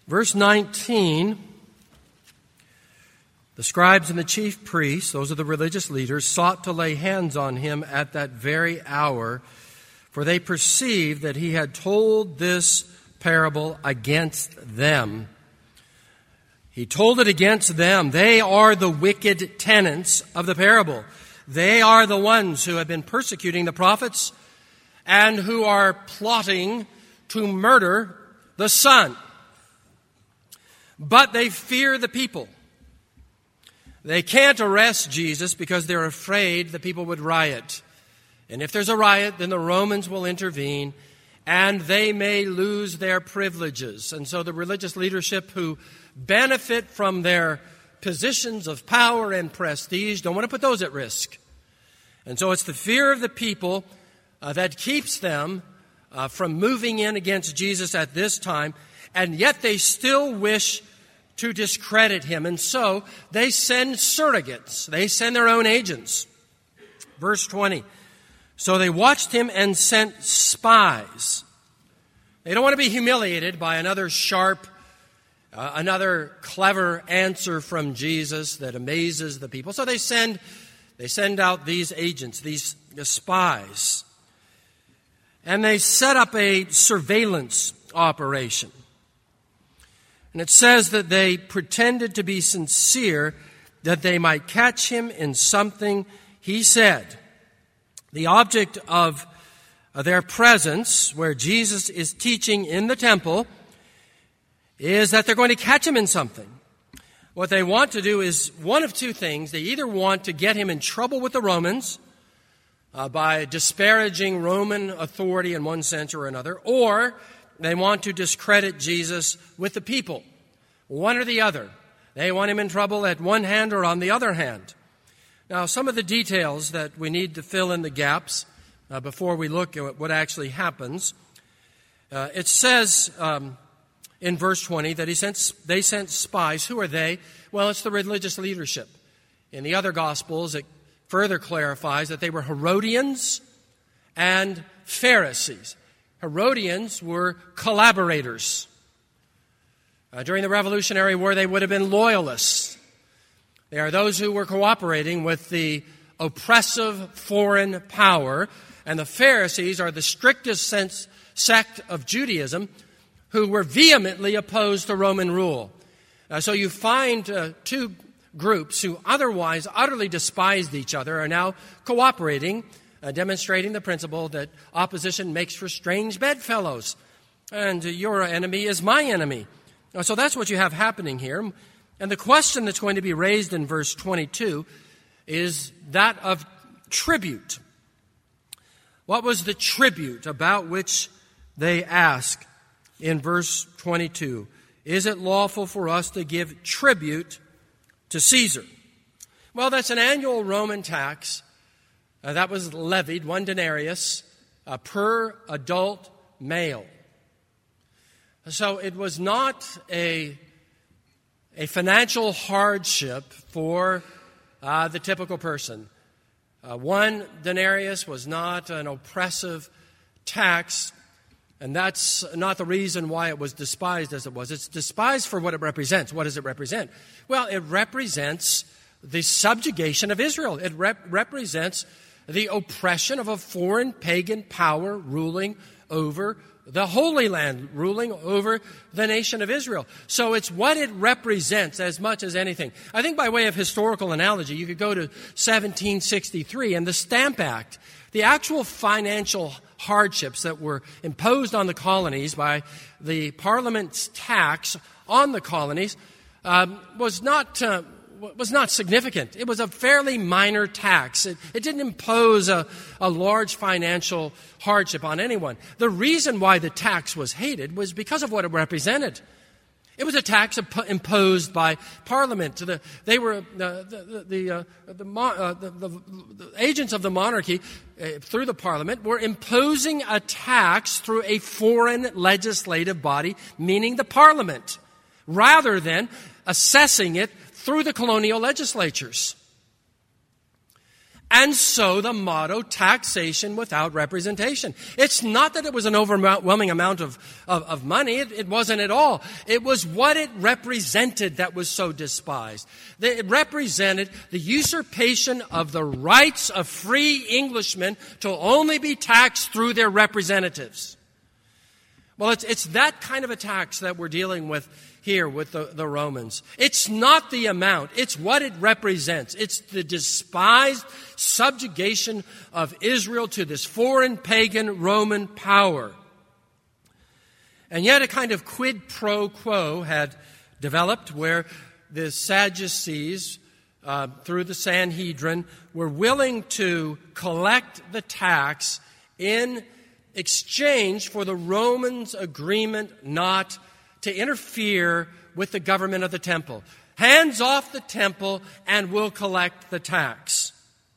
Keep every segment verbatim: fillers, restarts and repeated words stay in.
Verse nineteen, the scribes and the chief priests, those are the religious leaders, sought to lay hands on him at that very hour, for they perceived that he had told this parable against them. He told it against them. They are the wicked tenants of the parable. They are the ones who have been persecuting the prophets and who are plotting to murder the Son. But they fear the people. They can't arrest Jesus because they're afraid the people would riot. And if there's a riot, then the Romans will intervene and they may lose their privileges. And so the religious leadership who benefit from their positions of power and prestige don't want to put those at risk. And so it's the fear of the people uh, that keeps them uh, from moving in against Jesus at this time, and yet they still wish to discredit him. And so they send surrogates. They send their own agents. Verse twenty. So they watched him and sent spies. They don't want to be humiliated by another sharp, uh, another clever answer from Jesus that amazes the people. So they send, they send out these agents, these spies. And they set up a surveillance operation. And it says that they pretended to be sincere that they might catch him in something he said. The object of their presence, where Jesus is teaching in the temple, is that they're going to catch him in something. What they want to do is one of two things. They either want to get him in trouble with the Romans uh, by disparaging Roman authority in one sense or another, or they want to discredit Jesus with the people. One or the other. They want him in trouble at one hand or on the other hand. Now, some of the details that we need to fill in the gaps uh, before we look at what actually happens. Uh, it says um, in verse twenty that he sent, they sent spies. Who are they? Well, it's the religious leadership. In the other Gospels, it further clarifies that they were Herodians and Pharisees. Herodians were collaborators. Uh, during the Revolutionary War, they would have been loyalists. They are those who were cooperating with the oppressive foreign power. And the Pharisees are the strictest sense, sect of Judaism who were vehemently opposed to Roman rule. Uh, so you find uh, two groups who otherwise utterly despised each other are now cooperating, uh, demonstrating the principle that opposition makes for strange bedfellows. And uh, your enemy is my enemy. Uh, so that's what you have happening here. And the question that's going to be raised in verse twenty-two is that of tribute. What was the tribute about which they ask in verse twenty-two? Is it lawful for us to give tribute to Caesar? Well, that's an annual Roman tax uh, that was levied, one denarius, uh, per adult male. So it was not a A financial hardship for uh, the typical person. Uh, one denarius was not an oppressive tax, and that's not the reason why it was despised as it was. It's despised for what it represents. What does it represent? Well, it represents the subjugation of Israel. It rep- represents the oppression of a foreign pagan power ruling over the Holy Land, ruling over the nation of Israel. So it's what it represents as much as anything. I think by way of historical analogy, you could go to seventeen sixty-three and the Stamp Act. The actual financial hardships that were imposed on the colonies by the Parliament's tax on the colonies um, was not... Uh, was not significant. It was a fairly minor tax. It, it didn't impose a, a large financial hardship on anyone. The reason why the tax was hated was because of what it represented. It was a tax imposed by Parliament. The, they were uh, the the, uh, the, uh, the, the, the agents of the monarchy uh, through the Parliament were imposing a tax through a foreign legislative body, meaning the Parliament, rather than assessing it through the colonial legislatures. And so the motto, taxation without representation. It's not that it was an overwhelming amount of, of, of money. It, it wasn't at all. It was what it represented that was so despised. It represented the usurpation of the rights of free Englishmen to only be taxed through their representatives. Well, it's, it's that kind of a tax that we're dealing with here with the, the Romans. It's not the amount. It's what it represents. It's the despised subjugation of Israel to this foreign pagan Roman power. And yet a kind of quid pro quo had developed where the Sadducees, uh, through the Sanhedrin, were willing to collect the tax in exchange for the Romans' agreement not to interfere with the government of the temple. Hands off the temple and we'll collect the tax.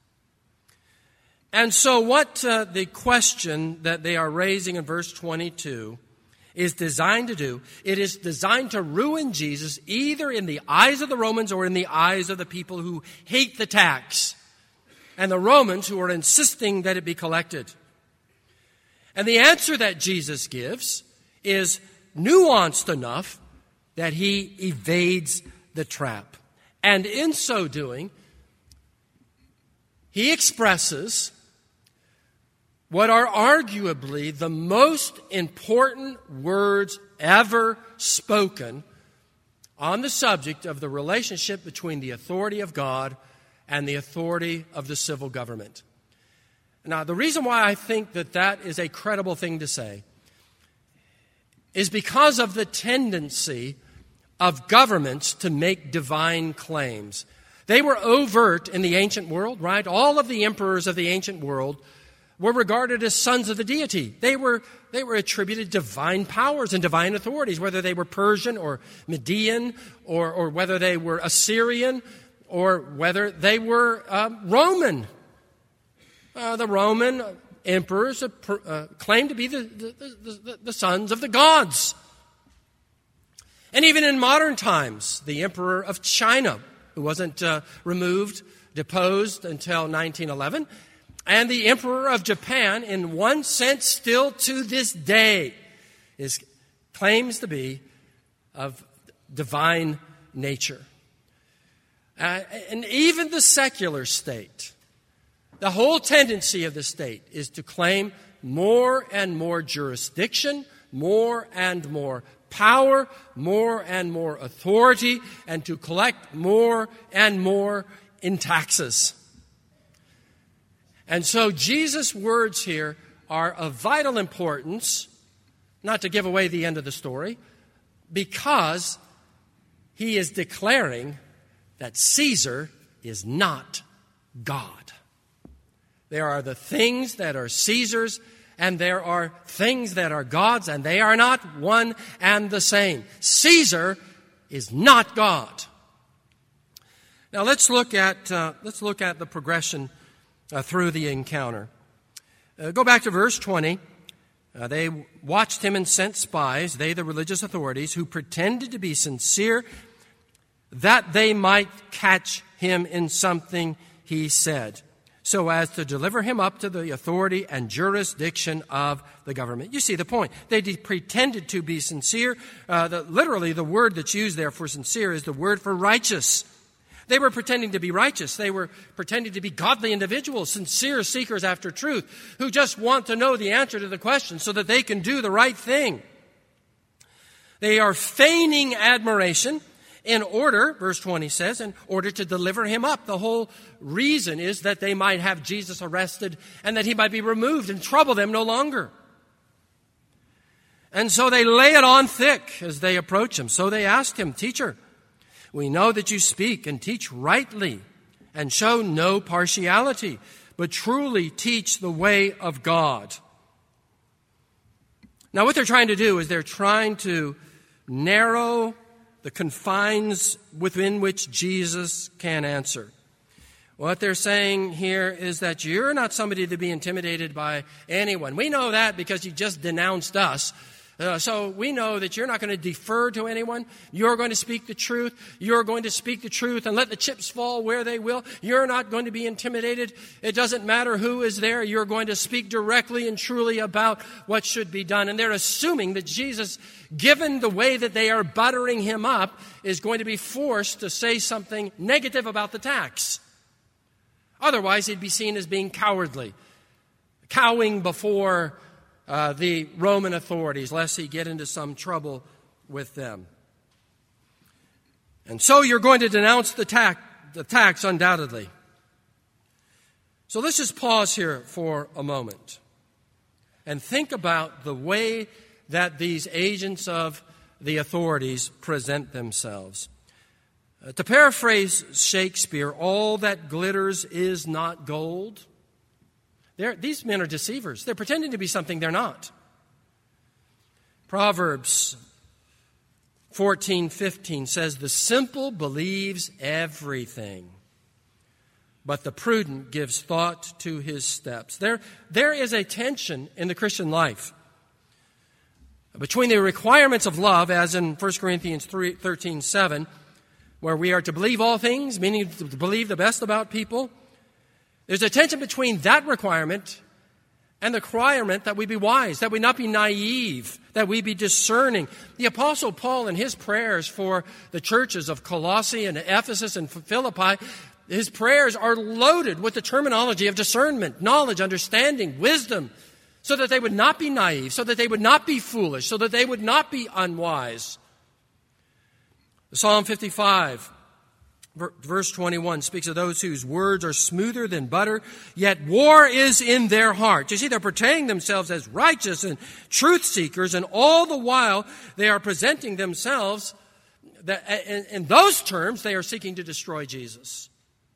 And so what uh, the question that they are raising in verse twenty-two is designed to do, it is designed to ruin Jesus either in the eyes of the Romans or in the eyes of the people who hate the tax and the Romans who are insisting that it be collected. And the answer that Jesus gives is nuanced enough that he evades the trap. And in so doing, he expresses what are arguably the most important words ever spoken on the subject of the relationship between the authority of God and the authority of the civil government. Now, the reason why I think that that is a credible thing to say is because of the tendency of governments to make divine claims. They were overt in the ancient world, right? All of the emperors of the ancient world were regarded as sons of the deity. They were, they were attributed divine powers and divine authorities, whether they were Persian or Median or, or whether they were Assyrian or whether they were um, Roman. Uh, the Roman emperors uh, uh, claimed to be the, the, the, the sons of the gods. And even in modern times, the emperor of China, who wasn't uh, removed, deposed until nineteen eleven, and the emperor of Japan, in one sense, still to this day, is claims to be of divine nature. Uh, and even the secular state, the whole tendency of the state is to claim more and more jurisdiction, more and more power, more and more authority, and to collect more and more in taxes. And so Jesus' words here are of vital importance, not to give away the end of the story, because he is declaring that Caesar is not God. There are the things that are Caesar's, and there are things that are God's, and they are not one and the same. Caesar is not God. Now let's look at uh, let's look at the progression uh, through the encounter. Uh, go back to verse twenty. Uh, they watched him and sent spies, they the religious authorities, who pretended to be sincere, that they might catch him in something he said, so as to deliver him up to the authority and jurisdiction of the government. You see the point. They did, pretended to be sincere. Uh, the, literally, the word that's used there for sincere is the word for righteous. They were pretending to be righteous. They were pretending to be godly individuals, sincere seekers after truth, who just want to know the answer to the question so that they can do the right thing. They are feigning admiration in order, verse twenty says, in order to deliver him up. The whole reason is that they might have Jesus arrested and that he might be removed and trouble them no longer. And so they lay it on thick as they approach him. So they asked him, "Teacher, we know that you speak and teach rightly and show no partiality, but truly teach the way of God." Now what they're trying to do is they're trying to narrow the confines within which Jesus can answer. What they're saying here is that you're not somebody to be intimidated by anyone. We know that because you just denounced us Uh, so we know that you're not going to defer to anyone. You're going to speak the truth. You're going to speak the truth and let the chips fall where they will. You're not going to be intimidated. It doesn't matter who is there. You're going to speak directly and truly about what should be done. And they're assuming that Jesus, given the way that they are buttering him up, is going to be forced to say something negative about the tax. Otherwise, he'd be seen as being cowardly, cowing before Uh, the Roman authorities, lest he get into some trouble with them. And so you're going to denounce the tax, the tax undoubtedly. So let's just pause here for a moment and think about the way that these agents of the authorities present themselves. Uh, to paraphrase Shakespeare, all that glitters is not gold. They're, these men are deceivers. They're pretending to be something they're not. Proverbs fourteen fifteen says, "The simple believes everything, but the prudent gives thought to his steps." There, there is a tension in the Christian life between the requirements of love, as in First Corinthians thirteen seven, where we are to believe all things, meaning to believe the best about people. There's a tension between that requirement and the requirement that we be wise, that we not be naive, that we be discerning. The Apostle Paul, in his prayers for the churches of Colossae and Ephesus and Philippi, his prayers are loaded with the terminology of discernment, knowledge, understanding, wisdom, so that they would not be naive, so that they would not be foolish, so that they would not be unwise. Psalm fifty-five, verse twenty-one speaks of those whose words are smoother than butter, yet war is in their heart. You see, they're portraying themselves as righteous and truth seekers, and all the while they are presenting themselves that in those terms they are seeking to destroy Jesus.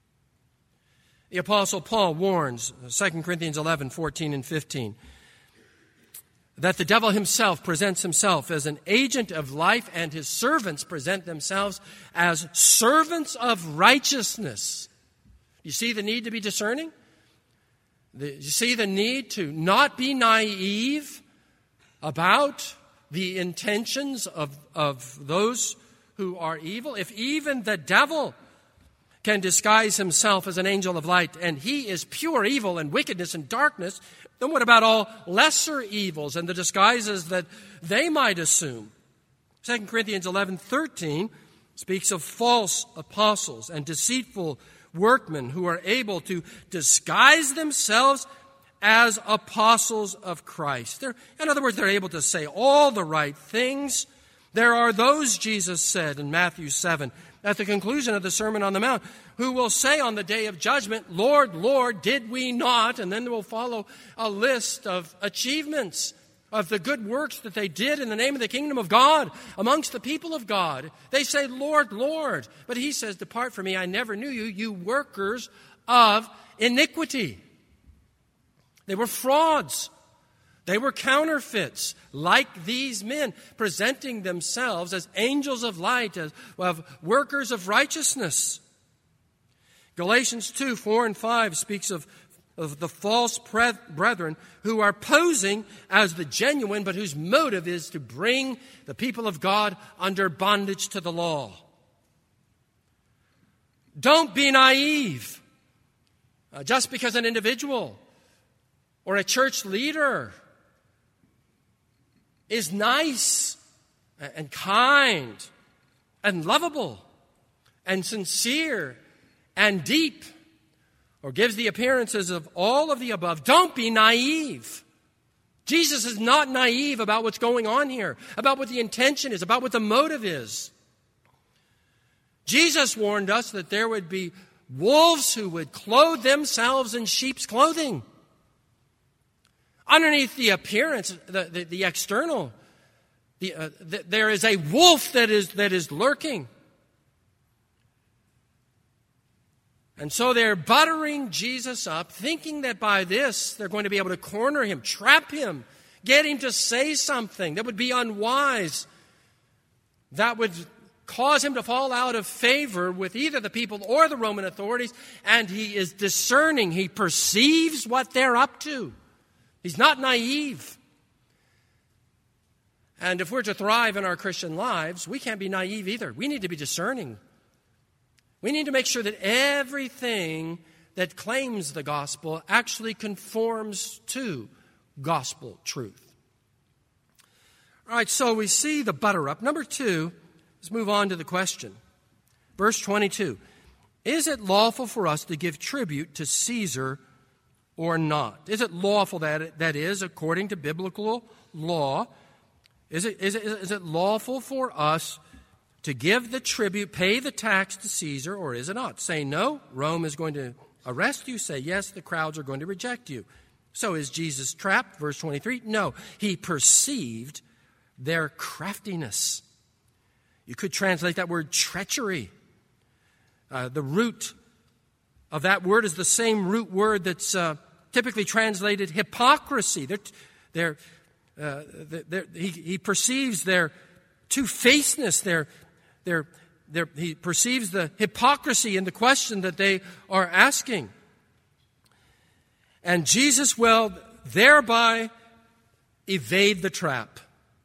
The Apostle Paul warns, Second Corinthians eleven, fourteen and fifteen, that the devil himself presents himself as an agent of life, and his servants present themselves as servants of righteousness. You see the need to be discerning? You see the need to not be naive about the intentions of, of those who are evil. If even the devil can disguise himself as an angel of light, and he is pure evil and wickedness and darkness, then what about all lesser evils and the disguises that they might assume? Second Corinthians eleven thirteen speaks of false apostles and deceitful workmen who are able to disguise themselves as apostles of Christ. They're, in other words, they're able to say all the right things. There are those, Jesus said in Matthew seven, at the conclusion of the Sermon on the Mount, who will say on the day of judgment, "Lord, Lord, did we not?" And then there will follow a list of achievements, of the good works that they did in the name of the kingdom of God amongst the people of God. They say, "Lord, Lord." But he says, "Depart from me, I never knew you, you workers of iniquity." They were frauds. They were counterfeits, like these men, presenting themselves as angels of light, as of workers of righteousness. Galatians two, four and five speaks of, of the false brethren who are posing as the genuine, but whose motive is to bring the people of God under bondage to the law. Don't be naive. Uh, just because an individual or a church leader is nice and kind and lovable and sincere and deep, or gives the appearances of all of the above, don't be naive. Jesus is not naive about what's going on here, about what the intention is, about what the motive is. Jesus warned us that there would be wolves who would clothe themselves in sheep's clothing. Underneath the appearance, the, the, the external, the, uh, the, there is a wolf that is, that is lurking. And so they're buttering Jesus up, thinking that by this they're going to be able to corner him, trap him, get him to say something that would be unwise, that would cause him to fall out of favor with either the people or the Roman authorities. And he is discerning. He perceives what they're up to. He's not naive. And if we're to thrive in our Christian lives, we can't be naive either. We need to be discerning. We need to make sure that everything that claims the gospel actually conforms to gospel truth. All right, so we see the butter up. Number two, let's move on to the question. Verse twenty-two, is it lawful for us to give tribute to Caesar or not? Is it lawful, that, that is, according to biblical law, is it, is it, is it lawful for us to give the tribute, pay the tax to Caesar, or is it not? Say no, Rome is going to arrest you. Say yes, the crowds are going to reject you. So is Jesus trapped? Verse twenty-three, no, he perceived their craftiness. You could translate that word treachery. Uh, the root of that word is the same root word that's uh, typically translated hypocrisy. They're, they're, uh, they're, he, he perceives their two-facedness, their, their, their, he perceives the hypocrisy in the question that they are asking. And Jesus will thereby evade the trap.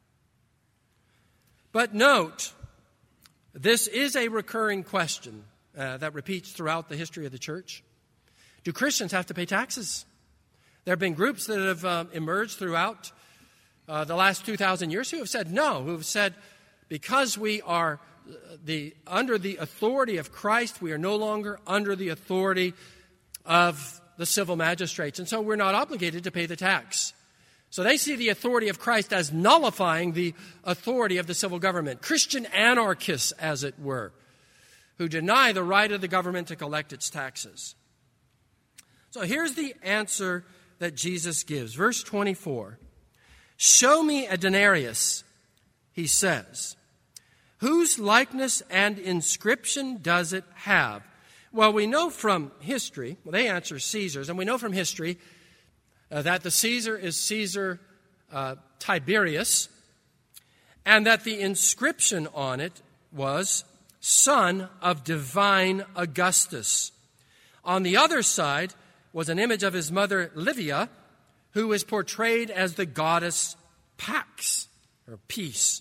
But note, this is a recurring question uh, that repeats throughout the history of the church. Do Christians have to pay taxes? There have been groups that have uh, emerged throughout uh, the last two thousand years who have said no, who have said because we are the under the authority of Christ, we are no longer under the authority of the civil magistrates, and so we're not obligated to pay the tax. So they see the authority of Christ as nullifying the authority of the civil government. Christian anarchists, as it were, who deny the right of the government to collect its taxes. So here's the answer that Jesus gives. Verse twenty-four. Show me a denarius, he says. Whose likeness and inscription does it have? Well, we know from history, well, they answer Caesar's, and we know from history Uh, that the Caesar is Caesar uh, Tiberius, and that the inscription on it was son of divine Augustus. On the other side was an image of his mother Livia, who is portrayed as the goddess Pax, or peace.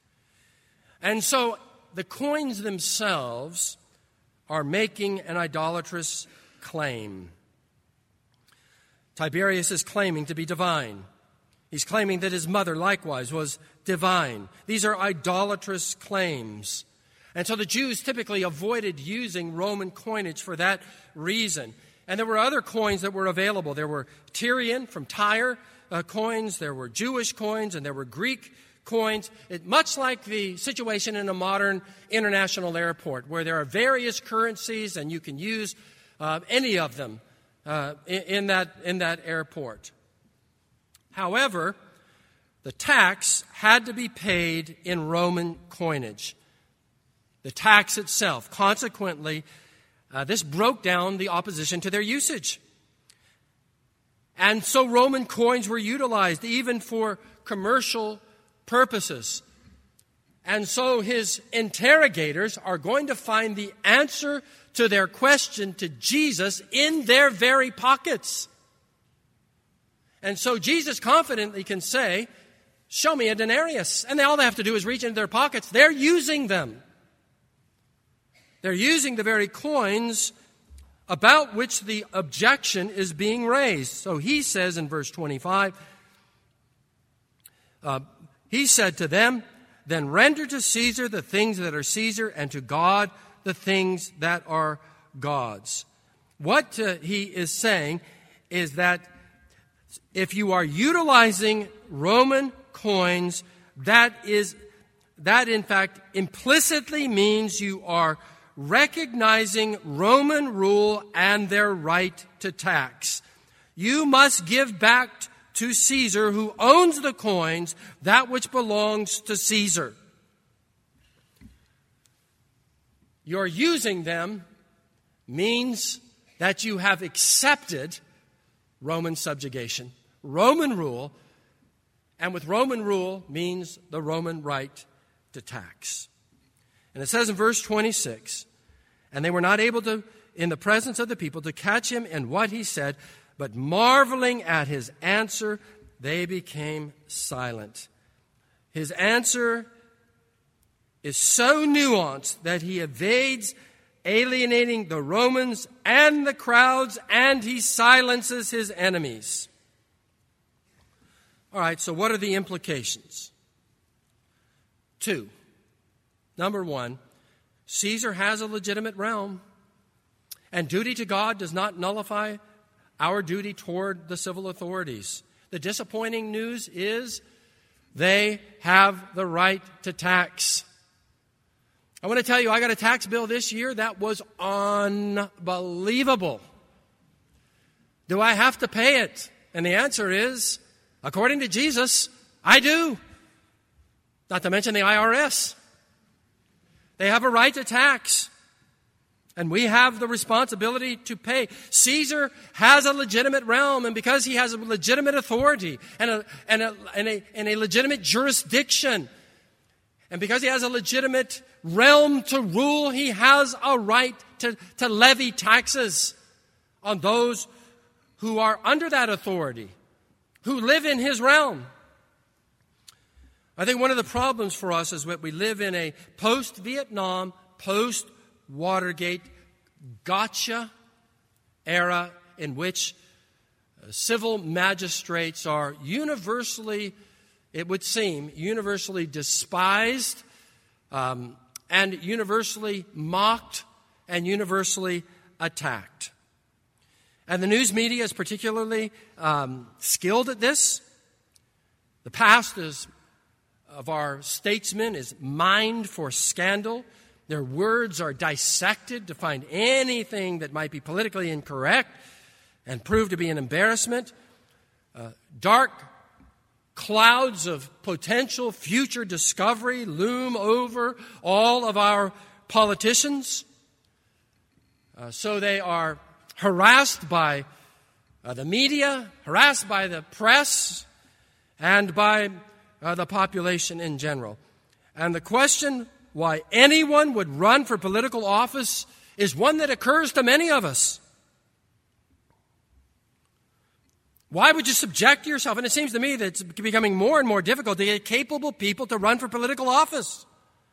And so the coins themselves are making an idolatrous claim. Tiberius is claiming to be divine. He's claiming that his mother likewise was divine. These are idolatrous claims. And so the Jews typically avoided using Roman coinage for that reason. And there were other coins that were available. There were Tyrian from Tyre uh, coins, there were Jewish coins, and there were Greek coins. It, much like the situation in a modern international airport where there are various currencies and you can use uh, any of them. Uh, in, in that in that airport. However, the tax had to be paid in Roman coinage. The tax itself. Consequently, uh, this broke down the opposition to their usage. And so Roman coins were utilized even for commercial purposes. And so his interrogators are going to find the answer to their question to Jesus in their very pockets. And so Jesus confidently can say, show me a denarius. And all they have to do is reach into their pockets. They're using them. They're using the very coins about which the objection is being raised. So he says in verse twenty-five, uh, he said to them, then render to Caesar the things that are Caesar, and to God the things that are God's. What uh, he is saying is that if you are utilizing Roman coins, that is that in fact implicitly means you are recognizing Roman rule and their right to tax. You must give back to Caesar, who owns the coins, that which belongs to Caesar. Your using them means that you have accepted Roman subjugation, Roman rule, and with Roman rule means the Roman right to tax. And it says in verse twenty-six, and they were not able to, in the presence of the people, to catch him in what he said, but marveling at his answer, they became silent. His answer is so nuanced that he evades alienating the Romans and the crowds, and he silences his enemies. All right, so what are the implications? Two. Number one, Caesar has a legitimate realm, and duty to God does not nullify our duty toward the civil authorities. The disappointing news is they have the right to tax. I want to tell you, I got a tax bill this year that was unbelievable. Do I have to pay it? And the answer is, according to Jesus, I do. Not to mention the I R S. They have a right to tax. And we have the responsibility to pay. Caesar has a legitimate realm, and because he has a legitimate authority and a, and a, and a, and a legitimate jurisdiction, and because he has a legitimate realm to rule, he has a right to, to levy taxes on those who are under that authority, who live in his realm. I think one of the problems for us is that we live in a post-Vietnam, post-Watergate gotcha era in which civil magistrates are universally, it would seem, universally despised um, and universally mocked and universally attacked. And the news media is particularly um, skilled at this. The past is, of our statesmen is mined for scandal. Their words are dissected to find anything that might be politically incorrect and prove to be an embarrassment. Uh, dark clouds of potential future discovery loom over all of our politicians. Uh, so they are harassed by uh, the media, harassed by the press, and by uh, the population in general. And the question why anyone would run for political office is one that occurs to many of us. Why would you subject yourself? And it seems to me that it's becoming more and more difficult to get capable people to run for political office.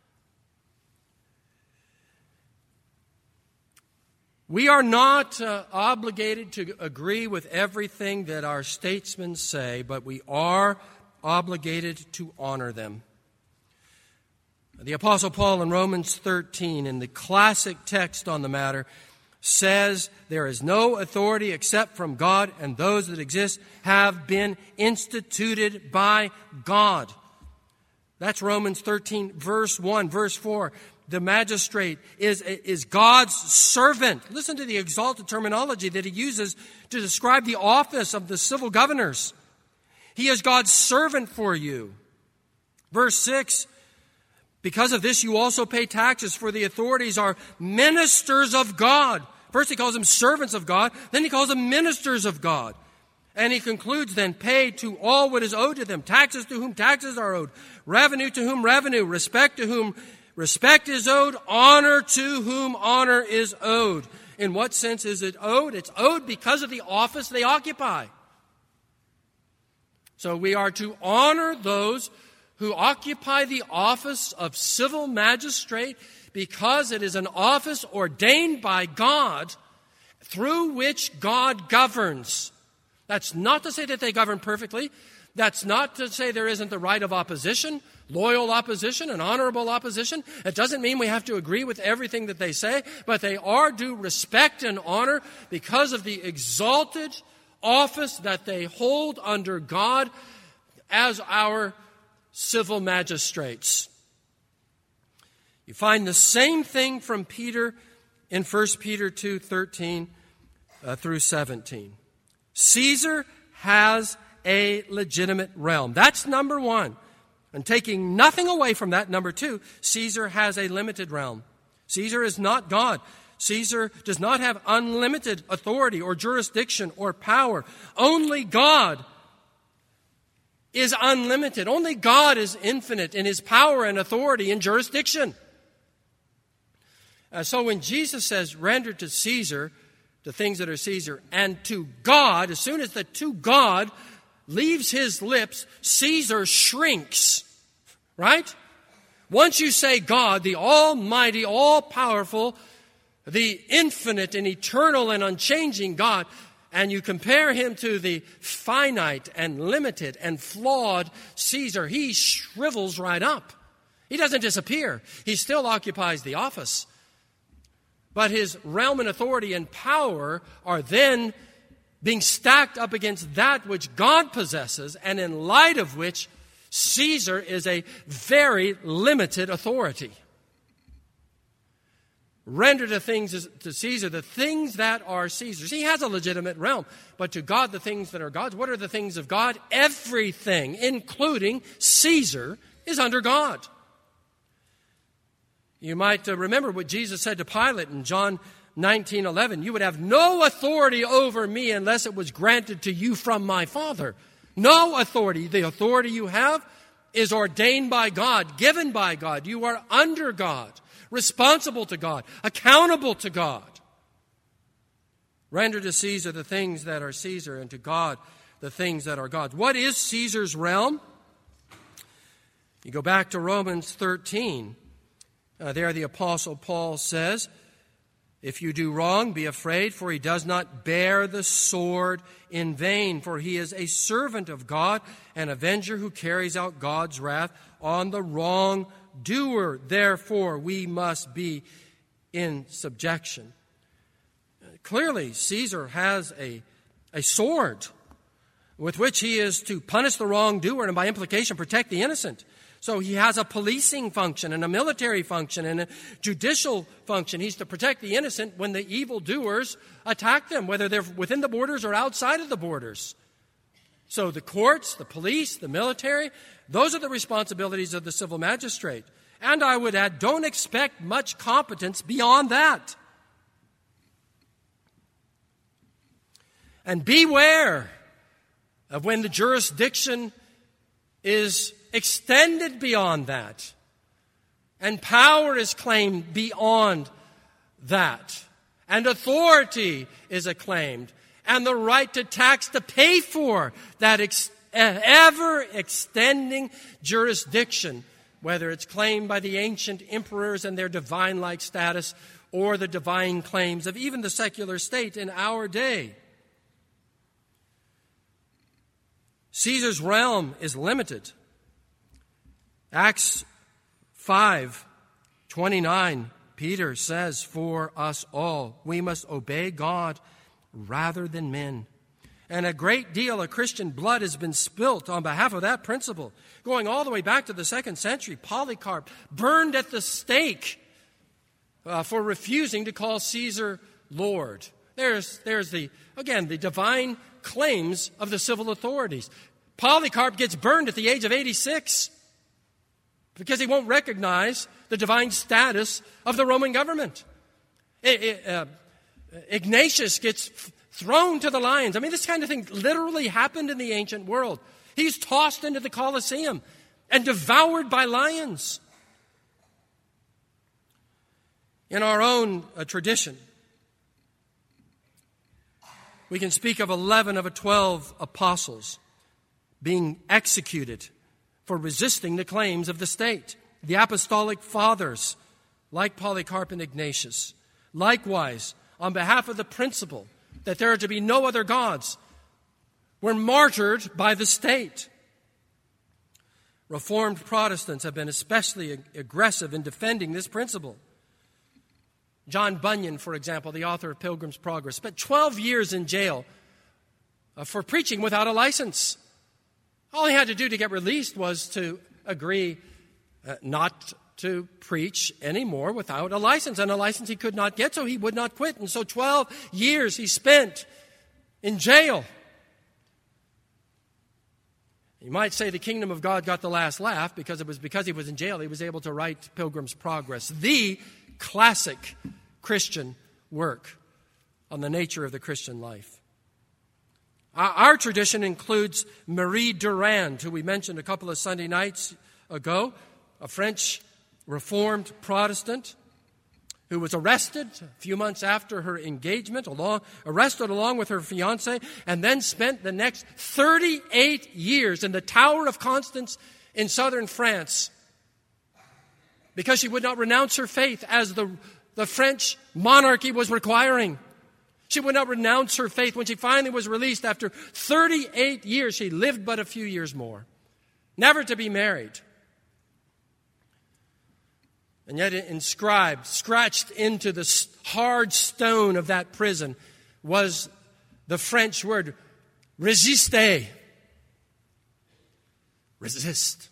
We are not uh, obligated to agree with everything that our statesmen say, but we are obligated to honor them. The Apostle Paul in Romans thirteen, in the classic text on the matter, says there is no authority except from God, and those that exist have been instituted by God. That's Romans thirteen, verse one, verse four. The magistrate is, is God's servant. Listen to the exalted terminology that he uses to describe the office of the civil governors. He is God's servant for you. Verse six, because of this you also pay taxes, for the authorities are ministers of God. First he calls them servants of God, then he calls them ministers of God. And he concludes then, pay to all what is owed to them, taxes to whom taxes are owed, revenue to whom revenue, respect to whom respect is owed, honor to whom honor is owed. In what sense is it owed? It's owed because of the office they occupy. So we are to honor those who occupy the office of civil magistrate because it is an office ordained by God through which God governs. That's not to say that they govern perfectly. That's not to say there isn't the right of opposition, loyal opposition and honorable opposition. It doesn't mean we have to agree with everything that they say, but they are due respect and honor because of the exalted office that they hold under God as our civil magistrates. You find the same thing from Peter in First Peter two, thirteen uh, through seventeen. Caesar has a legitimate realm. That's number one. And taking nothing away from that, number two, Caesar has a limited realm. Caesar is not God. Caesar does not have unlimited authority or jurisdiction or power. Only God is unlimited. Only God is infinite in his power and authority and jurisdiction. Uh, so when Jesus says, render to Caesar the things that are Caesar, and to God, as soon as the to God leaves his lips, Caesar shrinks. right? Once you say God, the almighty, all-powerful, the infinite and eternal and unchanging God, and you compare him to the finite and limited and flawed Caesar, he shrivels right up. He doesn't disappear. He still occupies the office. But his realm and authority and power are then being stacked up against that which God possesses, and in light of which Caesar is a very limited authority. Render to things to Caesar the things that are Caesar's. He has a legitimate realm, but to God the things that are God's. What are the things of God? Everything, including Caesar, is under God. You might uh, remember what Jesus said to Pilate in John nineteen eleven. You would have no authority over me unless it was granted to you from my Father. No authority. The authority you have is ordained by God, given by God. You are under God, responsible to God, accountable to God. Render to Caesar the things that are Caesar, and to God the things that are God's. What is Caesar's realm? You go back to Romans thirteen. Uh, there the Apostle Paul says, if you do wrong, be afraid, for he does not bear the sword in vain, for he is a servant of God, an avenger who carries out God's wrath on the wrongdoer. Therefore, we must be in subjection. Clearly, Caesar has a, a sword with which he is to punish the wrongdoer and, by implication, protect the innocent. So he has a policing function and a military function and a judicial function. He's to protect the innocent when the evildoers attack them, whether they're within the borders or outside of the borders. So the courts, the police, the military, those are the responsibilities of the civil magistrate. And I would add, don't expect much competence beyond that. And beware of when the jurisdiction is extended beyond that, and power is claimed beyond that, and authority is acclaimed, and the right to tax to pay for that ex- ever-extending jurisdiction, whether it's claimed by the ancient emperors and their divine-like status, or the divine claims of even the secular state in our day. Caesar's realm is limited. Acts five twenty-nine, Peter says, for us all, we must obey God rather than men. And a great deal of Christian blood has been spilt on behalf of that principle. Going all the way back to the second century, Polycarp burned at the stake uh, for refusing to call Caesar Lord. There's, there's the, again, the divine claims of the civil authorities. Polycarp gets burned at the age of eighty-six. Because he won't recognize the divine status of the Roman government. It, it, uh, Ignatius gets f- thrown to the lions. I mean, this kind of thing literally happened in the ancient world. He's tossed into the Colosseum and devoured by lions. In our own uh, tradition, we can speak of eleven of the twelve apostles being executed for resisting the claims of the state. The apostolic fathers, like Polycarp and Ignatius, likewise, on behalf of the principle that there are to be no other gods, were martyred by the state. Reformed Protestants have been especially aggressive in defending this principle. John Bunyan, for example, the author of Pilgrim's Progress, spent twelve years in jail uh, for preaching without a license. All he had to do to get released was to agree uh, not to preach anymore without a license. And a license he could not get, so he would not quit. And so twelve years he spent in jail. You might say the kingdom of God got the last laugh because it was because he was in jail he was able to write Pilgrim's Progress, the classic Christian work on the nature of the Christian life. Our tradition includes Marie Durand, who we mentioned a couple of Sunday nights ago, a French Reformed Protestant who was arrested a few months after her engagement, along, arrested along with her fiancé, and then spent the next thirty-eight years in the Tower of Constance in southern France because she would not renounce her faith as the, the French monarchy was requiring. She would not renounce her faith. When she finally was released after thirty-eight years, she lived but a few years more, never to be married. And yet inscribed, scratched into the hard stone of that prison was the French word, résister. Resist.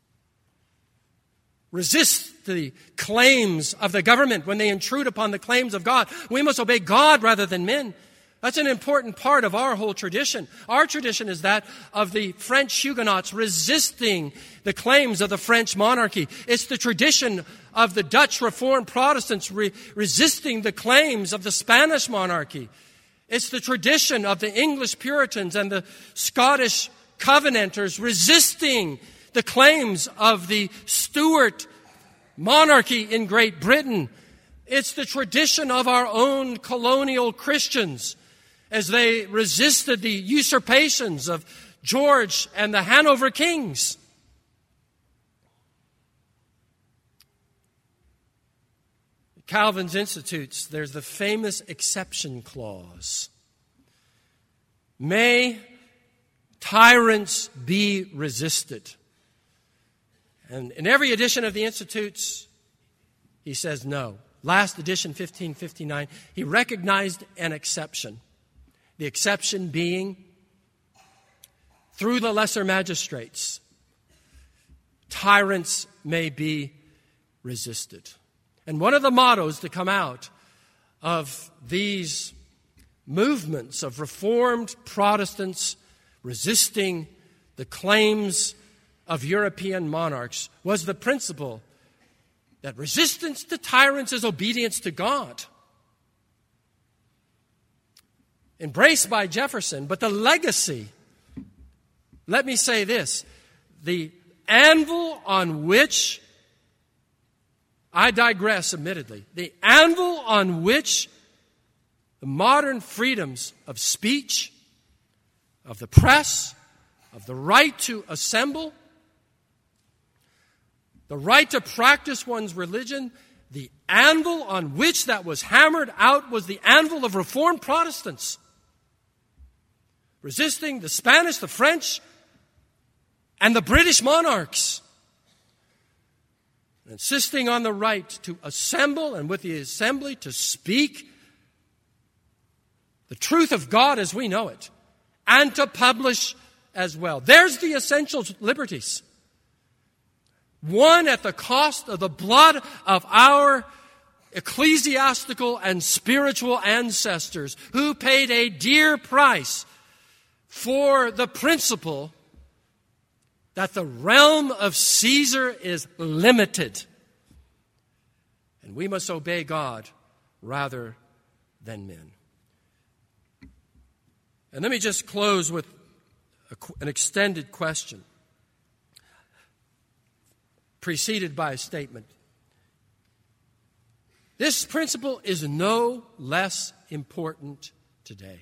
Resist the claims of the government when they intrude upon the claims of God. We must obey God rather than men. That's an important part of our whole tradition. Our tradition is that of the French Huguenots resisting the claims of the French monarchy. It's the tradition of the Dutch Reformed Protestants re- resisting the claims of the Spanish monarchy. It's the tradition of the English Puritans and the Scottish Covenanters resisting the claims of the Stuart monarchy in Great Britain. It's the tradition of our own colonial Christians as they resisted the usurpations of George and the Hanover kings. Calvin's Institutes, there's the famous exception clause. May tyrants be resisted. And in every edition of the Institutes, he says no. Last edition, fifteen fifty-nine, he recognized an exception. The exception being, through the lesser magistrates, tyrants may be resisted. And one of the mottos to come out of these movements of Reformed Protestants resisting the claims of European monarchs was the principle that resistance to tyrants is obedience to God. Embraced by Jefferson, but the legacy, let me say this, the anvil on which, I digress admittedly, the anvil on which the modern freedoms of speech, of the press, of the right to assemble, the right to practice one's religion, the anvil on which that was hammered out was the anvil of Reformed Protestants, resisting the Spanish, the French, and the British monarchs, insisting on the right to assemble and with the assembly to speak the truth of God as we know it, and to publish as well. There's the essential liberties. One at the cost of the blood of our ecclesiastical and spiritual ancestors who paid a dear price for the principle that the realm of Caesar is limited. And we must obey God rather than men. And let me just close with a, an extended question, preceded by a statement. This principle is no less important today.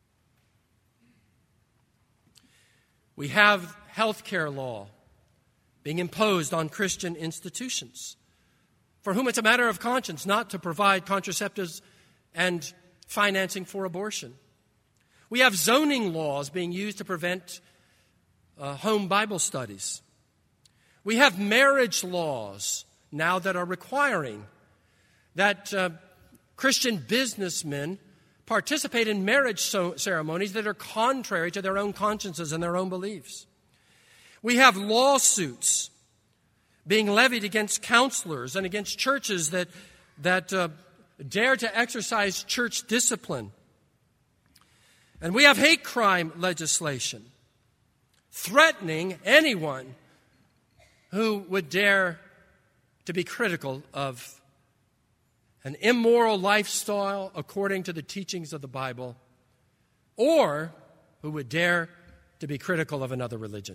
We have health care law being imposed on Christian institutions, for whom it's a matter of conscience not to provide contraceptives and financing for abortion. We have zoning laws being used to prevent uh, home Bible studies. We have marriage laws now that are requiring that uh, Christian businessmen participate in marriage so- ceremonies that are contrary to their own consciences and their own beliefs. We have lawsuits being levied against counselors and against churches that, that uh, dare to exercise church discipline. And we have hate crime legislation threatening anyone who would dare to be critical of an immoral lifestyle according to the teachings of the Bible, or who would dare to be critical of another religion.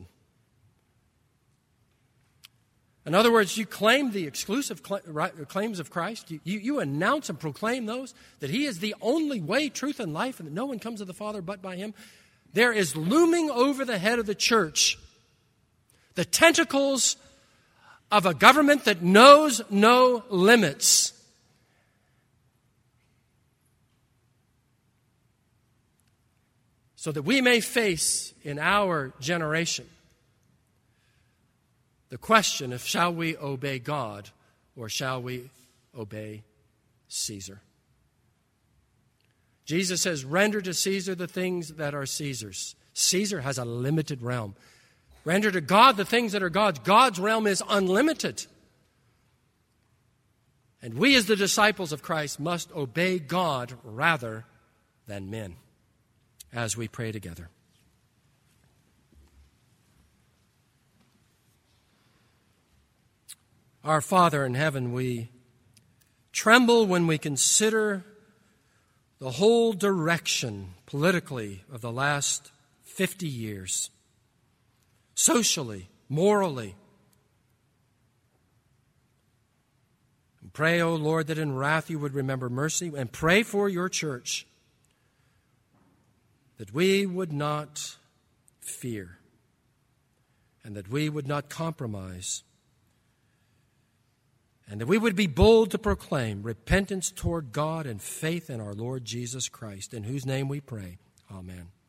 In other words, you claim the exclusive claims of Christ. You, you, you announce and proclaim those, that He is the only way, truth, and life, and that no one comes to the Father but by Him. There is looming over the head of the church the tentacles of a government that knows no limits. So that we may face in our generation the question of shall we obey God or shall we obey Caesar? Jesus says, render to Caesar the things that are Caesar's. Caesar has a limited realm. Render to God the things that are God's. God's realm is unlimited. And we as the disciples of Christ must obey God rather than men as we pray together. Our Father in heaven, we tremble when we consider the whole direction politically of the last fifty years, socially, morally. And pray, O Lord, that in wrath you would remember mercy, and pray for your church that we would not fear and that we would not compromise and that we would be bold to proclaim repentance toward God and faith in our Lord Jesus Christ, in whose name we pray. Amen.